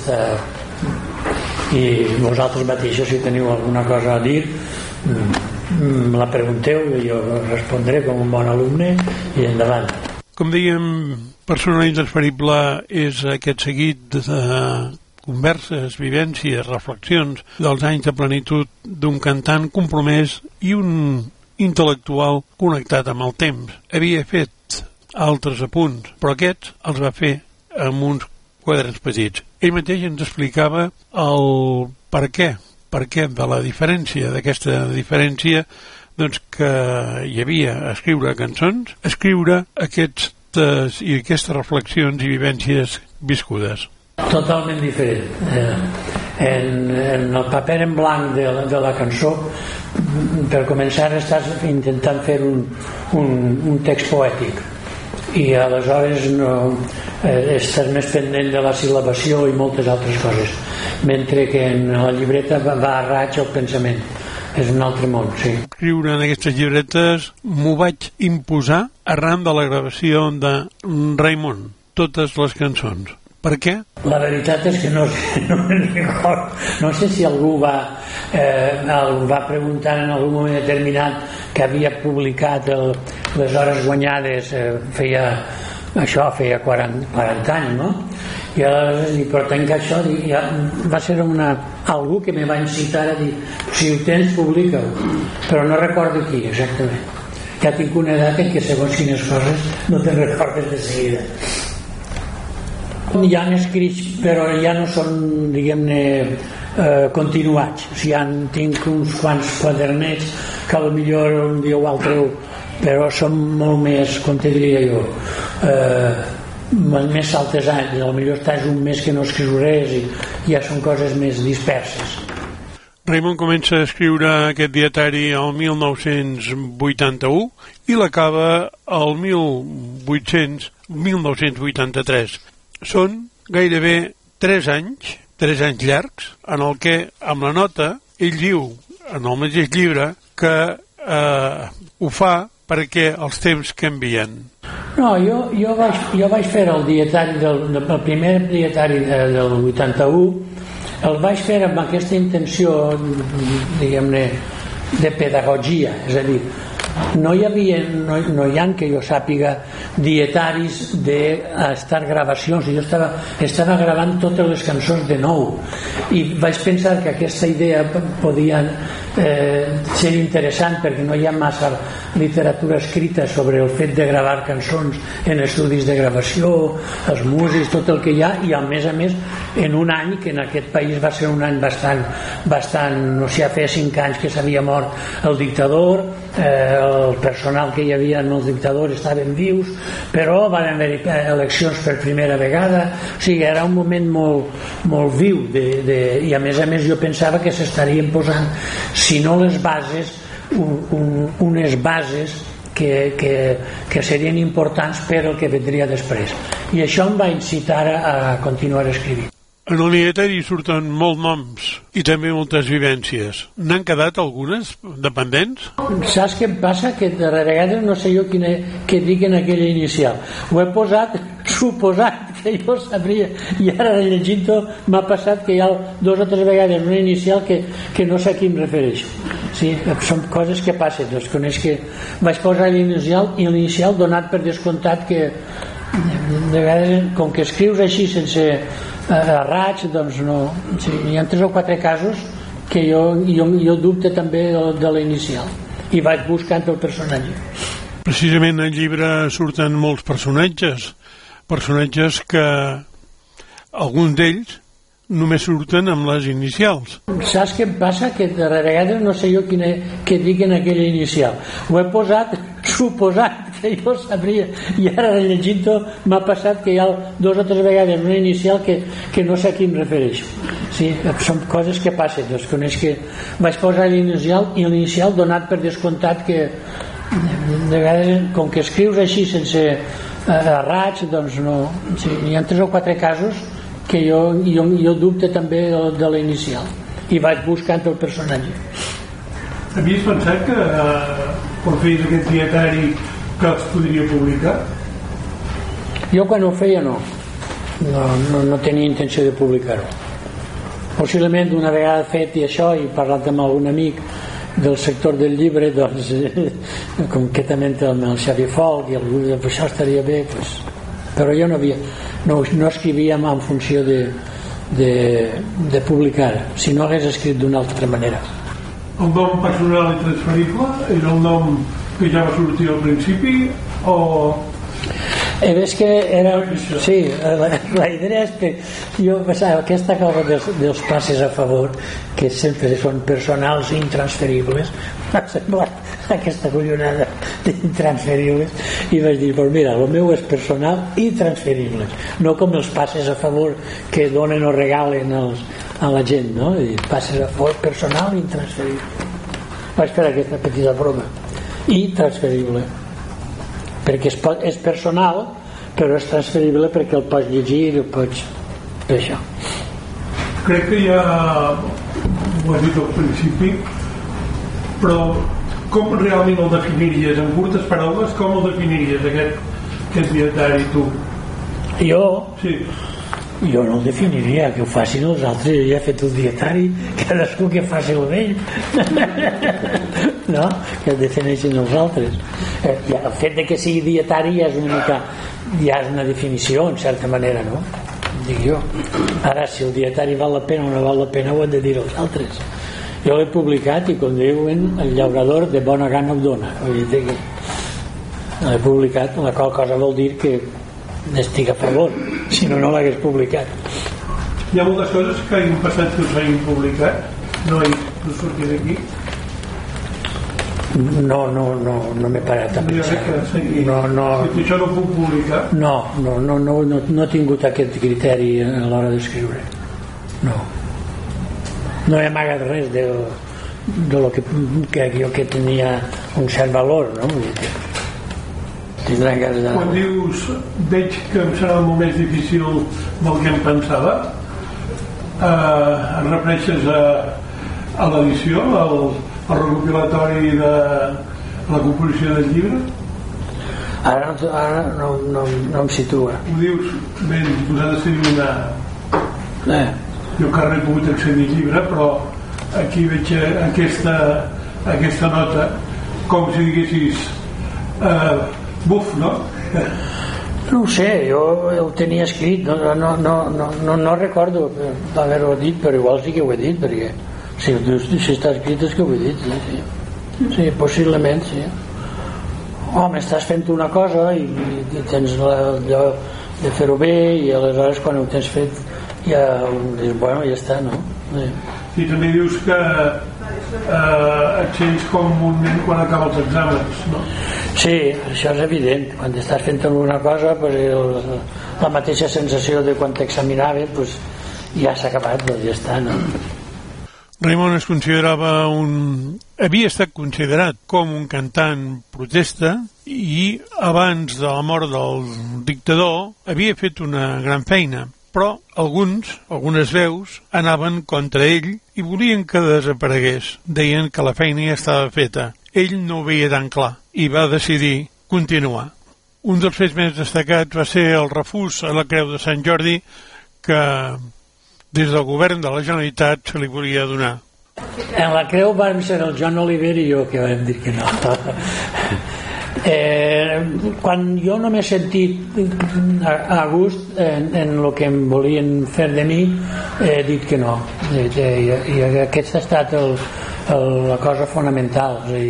i vosaltres mateixos, si teniu alguna cosa a dir, me la pregunteu i jo respondré com un bon alumne i endavant. Com dèiem, Personal intransferible és aquest seguit de converses, vivències, reflexions dels anys de plenitud d'un cantant compromès i un intel·lectual connectat amb el temps. Havia fet altres apunts, però aquests els va fer amb uns quaderns petits. Ell mateix ens explicava el per què de la diferència, d'aquesta diferència doncs, que hi havia a escriure cançons, escriure aquestes reflexions i vivències viscudes. Totalment diferent. En el paper en blanc de la cançó, per començar estàs intentant fer un text poètic i aleshores estàs més pendent de la sil·labació i moltes altres coses, mentre que en la llibreta va a raig el pensament. És un altre món, sí. Escriure en aquestes llibretes m'ho vaig imposar arran de la gravació de Raimon, totes les cançons. Per què? La veritat és que no me'n recordo. No sé si algú va preguntar en algun moment determinat que havia publicat les hores guanyades feia 40 anys, no? I però tenc això, va ser algú que me va incitar a dir si ho tens, publica-ho, però no recordo qui exactament. Ja tinc una edat en què segons quines coses no te'n recordes de seguida. Hi ha escrits, però ja no són, diguem-ne, continuats. O sigui, tinc uns quants quadernets que potser un dia o altre, però són molt més, com te diria jo, més saltes anys. Potser estàs un mes que no escrius res i ja són coses més disperses. Raimon comença a escriure aquest dietari el 1981 i l'acaba el 1983. Són gairebé 3 anys llargs, en el que, amb la nota, ell diu, en el mateix llibre, que ho fa perquè els temps canvien. No, jo vaig fer el dietari el primer dietari del 81, el vaig fer amb aquesta intenció, diguem-ne, de pedagogia, és a dir, no hi ha que jo sàpiga dietaris d'estar gravacions. Jo estava gravant totes les cançons de nou i vaig pensar que aquesta idea podia ser interessant perquè no hi ha massa literatura escrita sobre el fet de gravar cançons en estudis de gravació, els músics, tot el que hi ha, i a més en un any que en aquest país va ser un any bastant no sé, feia 5 anys que s'havia mort el dictador, el personal que hi havia en el dictador estaven vius, però van haver eleccions per primera vegada, o sigui, era un moment molt viu i a més jo pensava que s'estarien posant, si no les bases, unes bases que serien importants per el que vendria després, i això em va incitar a continuar escrivint. En el dietari surten molts noms i també moltes vivències. N'han quedat algunes dependents? Saps què em passa? Que de vegades no sé jo què dic en aquella inicial. Ho he posat suposant que jo sabria, i ara llegint-ho m'ha passat que hi ha 2 o 3 vegades una inicial que no sé a qui em refereixo. Sí, són coses que passen. Doncs coneix que vaig posar l'inicial i l'inicial donat per descomptat que de vegades, com que escrius així sense a raig, doncs no. Sí, hi ha 3 o 4 casos que jo dubte també de la inicial i vaig buscant el personatge. Precisament al llibre surten molts personatges que alguns d'ells només surten amb les inicials. Saps què em passa? Que de vegades no sé jo què dic en aquella inicial. Ho he posat suposant que jo sabria, i ara llegint-ho m'ha passat que hi ha 2 o 3 vegades una inicial que no sé a qui em refereixo. Sí, són coses que passen. Doncs coneix que vaig posar l'inicial i l'inicial donat per descomptat que de vegades, com que escrius així sense a raig, doncs no. Sí, hi ha 3 o 4 casos que jo dubte també de la inicial i vaig buscant el personatge. Havies pensat que quan feies aquest dietari que els podria publicar? Jo quan ho feia no tenia intenció de publicar-ho. Possiblement una vegada fet i això i parlat amb algun amic del sector del llibre, doncs concretament el Xavier Folk i algú de això estaria bé, doncs. Però jo no escrivíem en funció de publicar, si no hagués escrit d'una altra manera. el nom personal i transferible era el nom que ja va sortir al principi o... És que era... Sí, la idea és que jo pensava aquesta cosa dels passes a favor, que sempre són personals i intransferibles, m'ha semblat aquesta collonada d'intransferibles, i vaig dir, pues mira, el meu és personal i transferible, no com els passes a favor que donen o regalen a la gent, no? I passes a favor personal i intransferible. Vaig fer aquesta petita broma. I transferible, perquè és personal però és transferible perquè el pots llegir i el pots fer això. Crec que ja ho has dit al principi, però com realment el definiries en curtes paraules, com el definiries aquest dietari tu? Jo? Sí. Jo no el definiria, que ho facin els altres. Jo ja he fet un dietari, cadascú que faci el d'ell. No? Que el defineixin els altres. El fet de que sigui dietari ja és una mica, ja és una definició en certa manera, no? Dic jo. Ara, si el dietari val la pena o no val la pena ho han de dir els altres. Jo l'he publicat i com diuen el llaurador de bona gana ho dona. Vull dir que l'he publicat, la qual cosa vol dir que n'estic a favor, si no, no l'hagués publicat. Hi ha moltes coses que hagin passat que us hagin publicat, no sortir d'aquí. No m'he parat a pensar. Si això no ho puc publicar? No he tingut aquest criteri a l'hora d'escriure. No he amagat res de lo que jo que tenia un cert valor, no? Quan dius veig que em serà el moment més difícil del que em pensava, et refereixes a l'edició, al recopilatori de la composició del llibre? Ara no em situa. Ho dius, bé, us ha de ser una... Jo encara no he pogut accedir al llibre, però aquí veig aquesta nota com si diguessis buf, no? No ho sé, jo el tenia escrit, no recordo d'haver-ho dit, però igual sí que ho he dit, perquè si està escrit és que ho he dit, sí, possiblement, sí. Home, estàs fent una cosa i tens allò de fer-ho bé i aleshores quan ho tens fet ja dius, bueno, ja està, no? I també dius que et sents com un nen quan acaba els exàmens, no? Sí, això és evident. Quan estàs fent alguna cosa, pues, la mateixa sensació de quan t'examinaven, pues, ja s'ha acabat, doncs ja està, no? Raimon es considerava havia estat considerat com un cantant protesta i abans de la mort del dictador havia fet una gran feina, però algunes veus anaven contra ell i volien que desaparegués. Deien que la feina ja estava feta. Ell no ho veia tan clar i va decidir continuar. Un dels fets més destacats va ser el refús a la Creu de Sant Jordi que des del govern de la Generalitat se li volia donar. En la Creu vam ser el Joan Oliver i jo que vam dir que no. Quan jo no m'he sentit a gust en el que em volien fer de mi, he dit que no, i aquesta ha estat la cosa fonamental. És a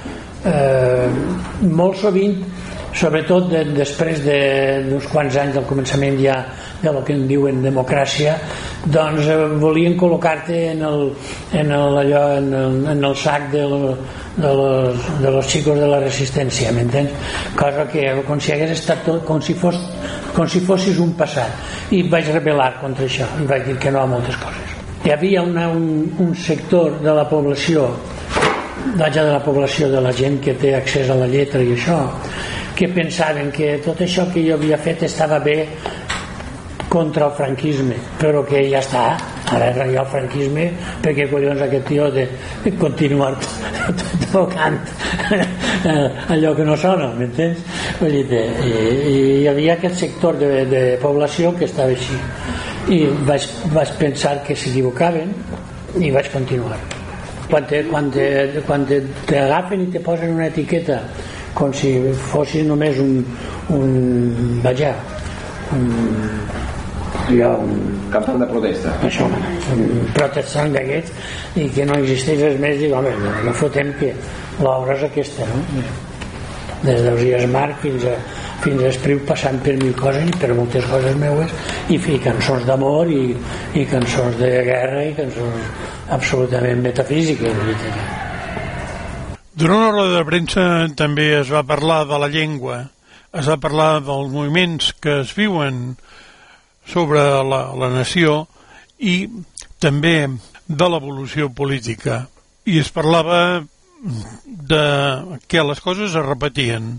dir, molt sovint, sobretot després d'uns quants anys del començament ja de lo que en diuen democràcia, doncs volien col·locar-te en el sac de los xicos de la resistència, m'entens? Cosa que com si hagués estat tot com si fossis un passat, i vaig rebel·lar contra això i vaig dir que no a moltes coses. Hi havia un sector de la població, de la gent que té accés a la lletra i això, que pensaven que tot això que jo havia fet estava bé contra el franquisme, però que ja està, ara hi ha el franquisme, perquè collons aquest tio de continuar tocant allò que no sona, m'entens? I hi havia aquest sector de població que estava així, i vaig pensar que s'equivocaven i vaig continuar. Quan t'agafen i te posen una etiqueta com si fossis només campany de protesta, això, un protestant d'aquests, i que no existeix res més. Dic, home, no fotem que l'obra és aquesta, no? Des d'Ausiàs Marc fins a Espriu, passant per mil coses i per moltes coses meues, i cançons d'amor i cançons de guerra i cançons absolutament metafísiques. Durant la roda de premsa també es va parlar de la llengua, es va parlar dels moviments que es viuen sobre la nació i també de l'evolució política, i es parlava de que les coses es repetien.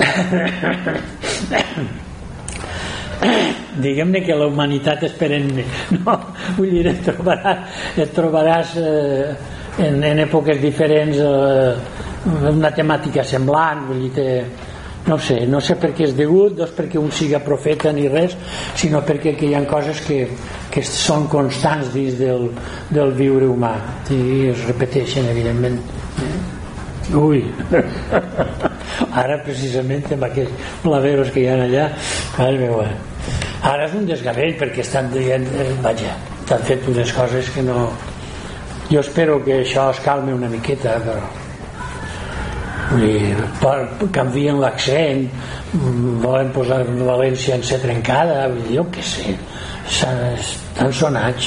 Diguem-ne que la humanitat és perenne, no? Vull dir, et trobaràs en èpoques diferents una temàtica semblant. Vull dir, no sé per què és degut, no és perquè un siga profeta ni res, sinó perquè hi ha coses que són constants dins del viure humà i es repeteixen, evidentment. Ui, ara precisament amb aquests blaveros que hi ha allà, ara és un desgavell perquè estan dient, estan fent unes coses que no. Jo espero que això es calmi una miqueta, però canvien l'accent, volen posar València en ser trencada, jo què sé, estan sonats,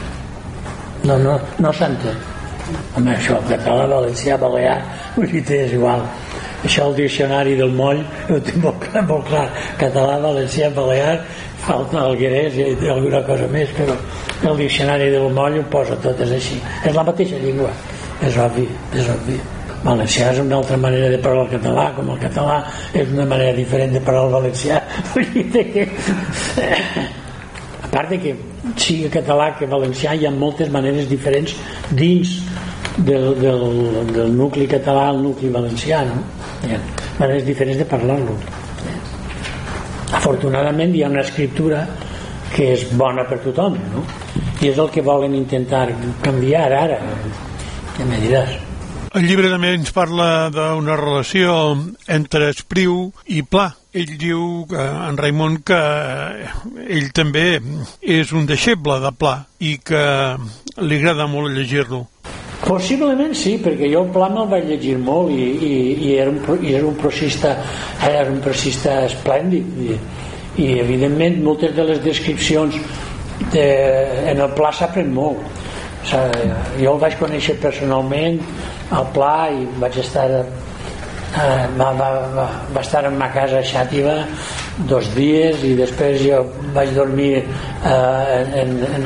no s'entén. Home, això, el català, valencià, balear, és igual. Això el diccionari del moll ho té molt clar. Català, valencià, balear, falta alguerès i alguna cosa més, però el diccionari del moll ho posa tot, és així. És la mateixa llengua, és obvi. Valencià és una altra manera de parlar el català, com el català és una manera diferent de parlar el valencià. A part de que sigui català que valencià, hi ha moltes maneres diferents dins del nucli català al nucli valencià, no? Hi ha maneres diferents de parlar-lo. Afortunadament hi ha una escriptura que és bona per tothom, no? I és el que volen intentar canviar ara. Ja me diràs. El llibre també ens parla d'una relació entre Espriu i Pla. Ell diu, en Raimon, que ell també és un deixeble de Pla i que li agrada molt llegir-lo. Possiblement sí, perquè jo Pla me'l vaig llegir molt i era un prosista esplèndid i evidentment moltes de les descripcions en el Pla s'aprèn molt. O sigui, jo el vaig conèixer personalment al Pla i vaig estar va estar en ma casa a Xàtiva 2 dies i després jo vaig dormir en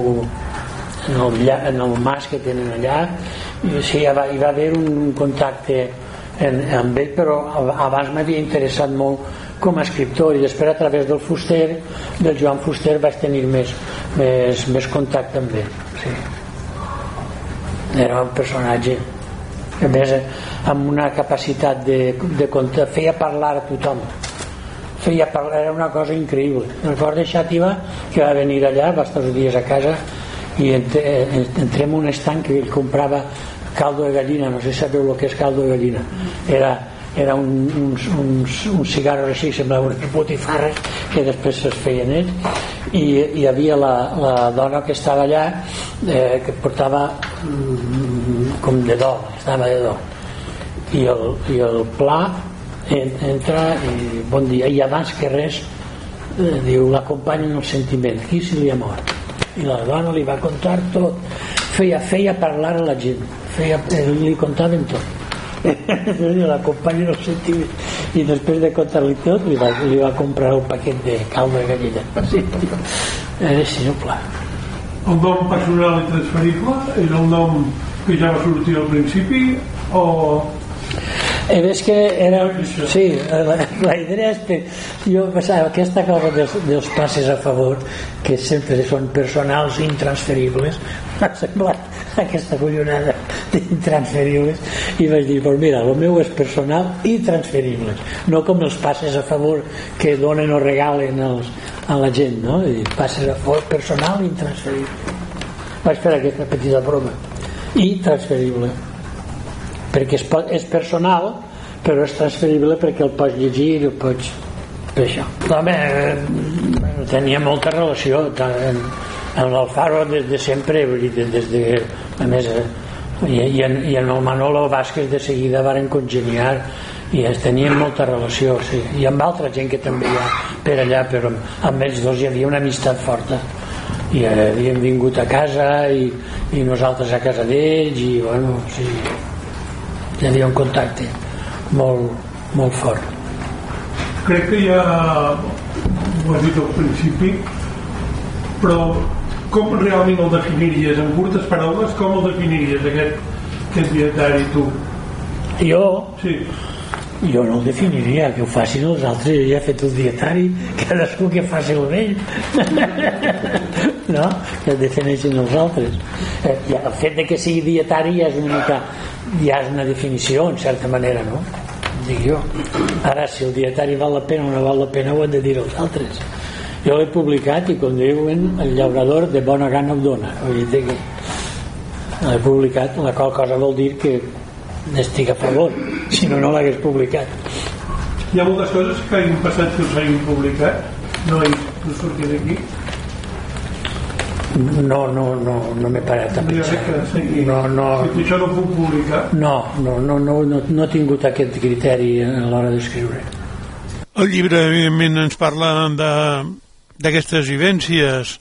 el mas que tenen allà i sí, hi va haver un contacte amb ell, però abans m'havia interessat molt com a escriptor i després a través del Joan Fuster vaig tenir més contacte amb ell. Sí. Era un personatge a més amb una capacitat de contar, feia parlar a tothom, era una cosa increïble. Recordo de Xàtiva que va venir allà, va estar uns dies a casa i entrem en un estanc que ell comprava caldo de gallina, no sé si sabeu el que és caldo de gallina, era uns cigarros així, semblaven unes botifarres que després es feien ells i hi havia la dona que estava allà que portava com de dol, estava de dol i el Pla entra i bon dia, i abans que res diu, l'acompanyen el sentiment, qui se li ha mort, i la dona li va contar tot, feia parlar a la gent, li contaven tot l'acompanyen el sentiment i després de contar-li tot li va comprar un paquet de caldo de gallina. Era així el Pla. El nom personal i transferible era el nom que ja va sortir al principi o... És que era... Sí, la idea és que jo pensava aquesta cosa dels passes a favor que sempre són personals i intransferibles m'ha semblat aquesta collonada d'intransferibles i vaig dir, pues mira, el meu és personal i transferibles, no com els passes a favor que donen o regalen a la gent, no? I passes a favor personal i intransferible. Vaig fer aquesta petita broma. I transferible, perquè és personal però és transferible perquè el pots llegir, el pots... per això. Home, tenia molta relació amb l'Alfaro des de sempre, des de, a més, i en el Manolo Vázquez de seguida varen congeniar i tenien molta relació, sí. I amb altra gent que també hi ha per allà, però amb ells dos hi havia una amistat forta i havíem vingut a casa i nosaltres a casa d'ells i bueno, sí, hi havia un contacte molt fort. Crec que ja ho has dit al principi, però com realment el definiries? En curtes paraules, com el definiries aquest dietari tu? Jo? Sí. Jo no el definiria, que ho facin els altres. Jo ja he fet el dietari, cadascú que faci el d'ell. No? Que el defineixin els altres. El fet de que sigui dietari ja és una mica, ja és una definició en certa manera, no? Dic jo. Ara, si el dietari val la pena o no val la pena, ho han de dir els altres. Jo l'he publicat i com diuen, el llaurador de bona gana ho dona. Vull dir que l'he publicat, la qual cosa vol dir que n'estic a favor, si no l'hagués publicat. Hi ha moltes coses que hagin passat si els hagin publicat? No he sortit d'aquí? No m'he parat a pensar. Si això no ho puc publicar? No he tingut aquest criteri a l'hora d'escriure. El llibre, evidentment, ens parla d'aquestes vivències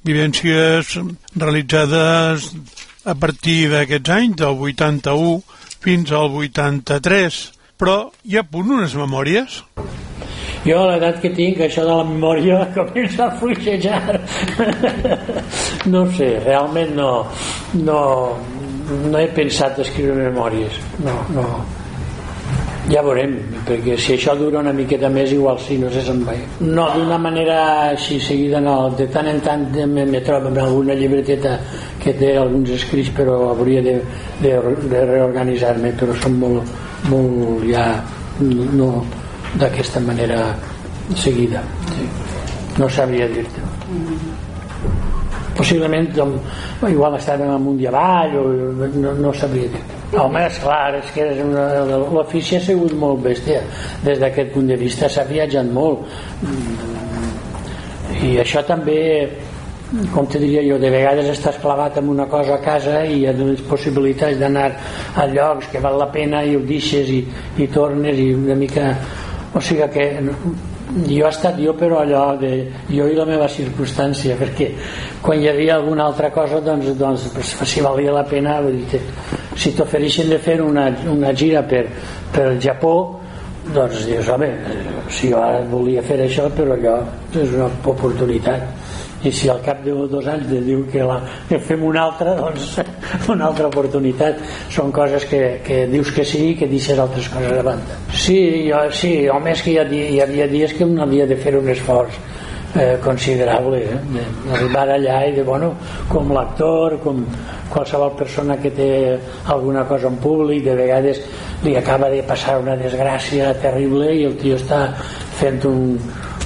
realitzades a partir d'aquests anys, del 81 fins al 83, però hi ha punt unes memòries? Jo a l'edat que tinc, això de la memòria comença a fluixejar. No sé, realment no he pensat escriure memòries. No. Ja veurem, perquè si això dura una miqueta més, igual sí, no sé se'n va. No, d'una manera així seguida no. De tant en tant me trobo en alguna llibreteta que té alguns escrits, però hauria de reorganitzar-me, però són molt ja no d'aquesta manera seguida. Sí. No sabria dir-te. Possiblement igual estàvem amunt i avall o no sabria dir-te. Home, esclar, és que l'ofici ha sigut molt bèstia. Des d'aquest punt de vista s'ha viatjat molt. I això també, com te diria jo, de vegades estàs clavat en una cosa a casa i hi ha les possibilitats d'anar a llocs que val la pena i ho deixes i tornes i una mica... O sigui que jo he estat jo, però allò de jo i la meva circumstància, perquè quan hi havia alguna altra cosa doncs si valia la pena, vull dir que si t'ofereixen de fer una gira per el Japó, doncs dius, home, si jo ara volia fer això, però allò és una oportunitat, i si al cap de 2 anys diu que fem una altra, doncs una altra oportunitat. Són coses que dius que sí i que deixes altres coses a banda. Sí, home, és que hi havia dies que un havia de fer un esforç considerable, d'arribar allà i de, bueno, com l'actor, com qualsevol persona que té alguna cosa en públic, de vegades li acaba de passar una desgràcia terrible i el tio està fent un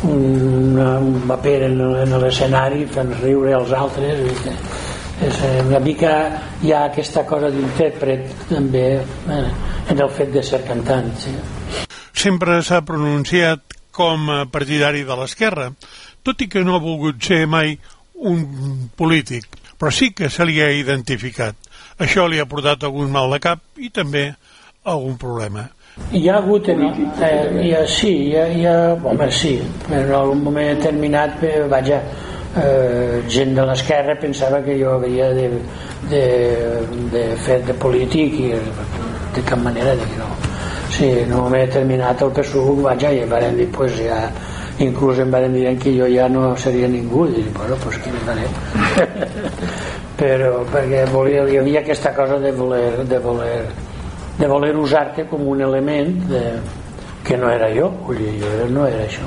paper en l'escenari, fent riure als altres. És una mica hi ha aquesta cosa d'intèrpret també en el fet de ser cantant. Sí. Sempre s'ha pronunciat com a partidari de l'esquerra, tot i que no ha volgut ser mai un polític, però sí que se li ha identificat. Això li ha portat algun mal de cap i també algun problema. Hi ha hagut sí, en algun moment determinat gent de l'esquerra pensava que jo havia de fer de polític i de cap manera de que no. Sí, en un moment determinat el PSUV i van dir, pues ja inclús em van dir que jo ja no seria ningú i dic, bueno, pues quin farem. Però perquè hi havia aquesta cosa de voler usar-te com un element que no era jo, jo no era això.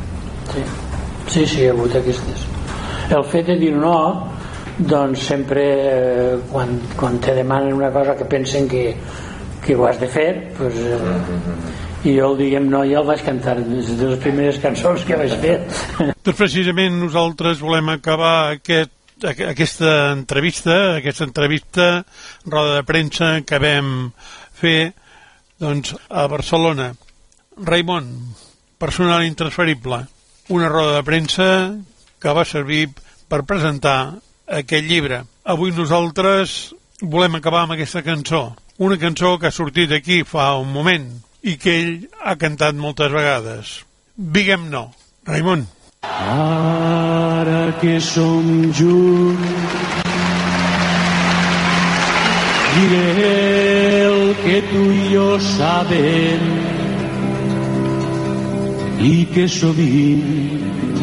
Sí, hi ha hagut aquestes. El fet de dir no, doncs sempre quan te demanen una cosa que pensen que ho has de fer, doncs, i jo el diguem no, ja el vaig cantar, és de les primeres cançons que vaig fer. Doncs precisament nosaltres volem acabar aquesta entrevista, roda de premsa que vam fer doncs, a Barcelona. Raimon, personal intransferible, una roda de premsa que va servir per presentar aquest llibre. Avui nosaltres volem acabar amb aquesta cançó, una cançó que ha sortit aquí fa un moment i que ell ha cantat moltes vegades. Diguem no. Raimon. Ara que som junts, diré el que tu i jo sabem i que sovint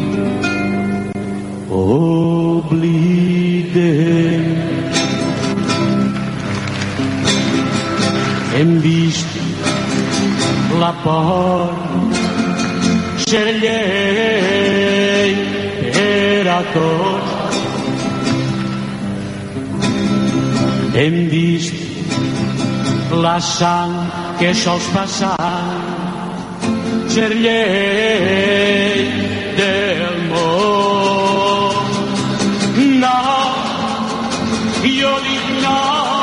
oblidem. Hem vist la por ser llei per a tots. Hem vist la sang que sols passar ser llei del món. No, jo dic no,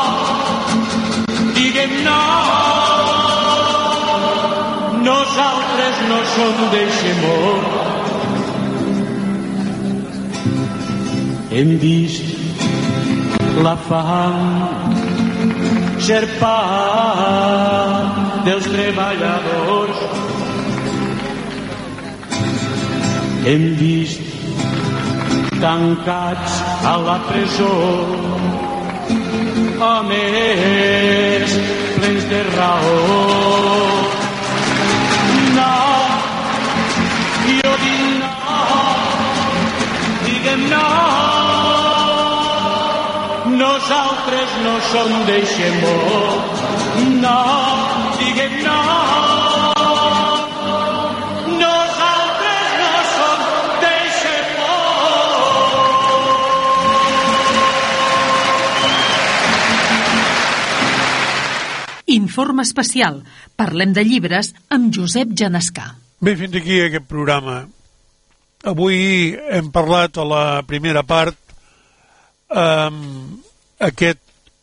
diguem no. Nosaltres no som d'eixe món. Hem vist la fam ser pa dels treballadors. Hem vist tancats a la presó homes plens de raó. No, jo dic no, diguem no. Nosaltres no som d'eixe món. No, diguem no. Nosaltres no som d'eixe món. Informe especial. Parlem de llibres amb Josep Genescà. Bé, fins aquí aquest programa. Avui hem parlat a la primera part amb aquest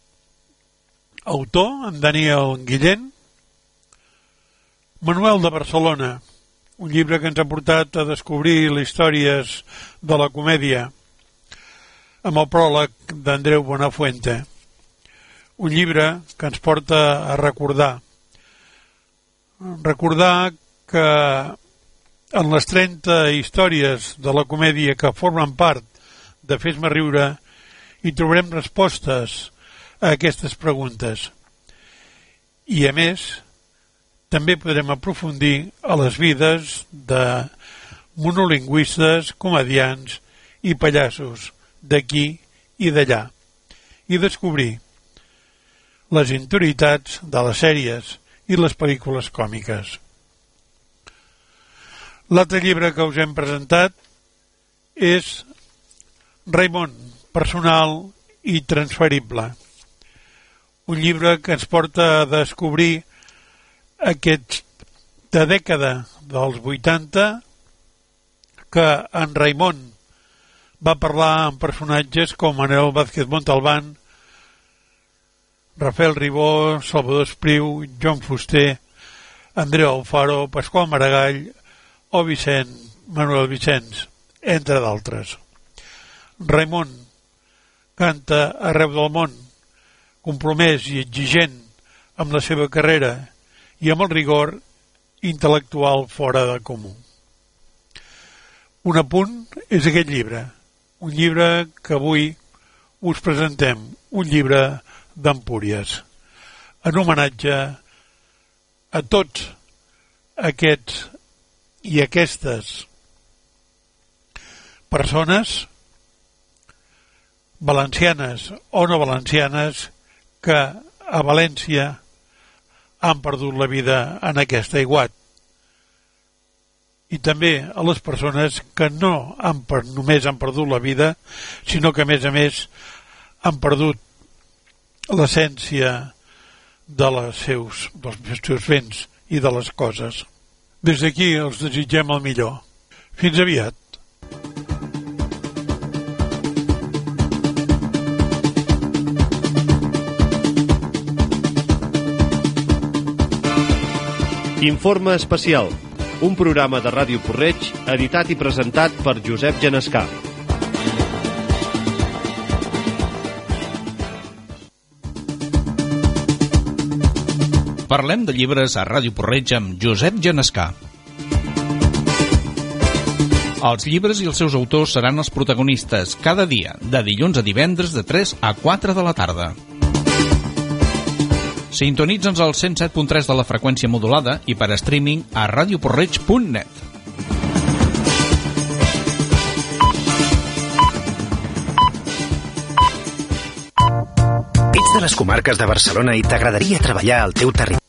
autor, en Daniel Guillén, Manuel de Barcelona, un llibre que ens ha portat a descobrir les històries de la comèdia, amb el pròleg d'Andreu Buenafuente. Un llibre que ens porta a recordar que en les 30 històries de la comèdia que formen part de Fes-me riure hi trobarem respostes a aquestes preguntes. I, a més, també podrem aprofundir a les vides de monolingüistes, comedians i pallassos d'aquí i d'allà i descobrir les interioritats de les sèries i les pel·lícules còmiques. L'altre llibre que us hem presentat és Raimon, personal i transferible. Un llibre que ens porta a descobrir aquesta dècada dels 80 que en Raimon va parlar amb personatges com Manuel Vázquez Montalbán, Rafael Ribó, Salvador Espriu, Joan Fuster, Andreu Alfaro, Pasqual Maragall o Manuel Vicenç, entre d'altres. Raimon canta arreu del món, compromès i exigent amb la seva carrera i amb el rigor intel·lectual fora de comú. Un apunt és aquest llibre, un llibre que avui us presentem, un llibre d'Empúries, en homenatge a tots aquests i aquestes persones valencianes o no valencianes que a València han perdut la vida en aquest aiguat, i també a les persones que no només han perdut la vida, sinó que a més han perdut l'essència dels seus béns i de les coses. Des d'aquí els desitgem el millor. Fins aviat. Informe especial. un programa de Ràdio Porreig editat i presentat per Josep Genescà. Parlem de llibres a Ràdio Porreig amb Josep Genescà. Els llibres i els seus autors seran els protagonistes cada dia, de dilluns a divendres de 3 a 4 de la tarda. Sintonitza'ns al 107.3 de la freqüència modulada i per streaming a radioporreig.net. Ets de les comarques de Barcelona i t'agradaria treballar al teu territori.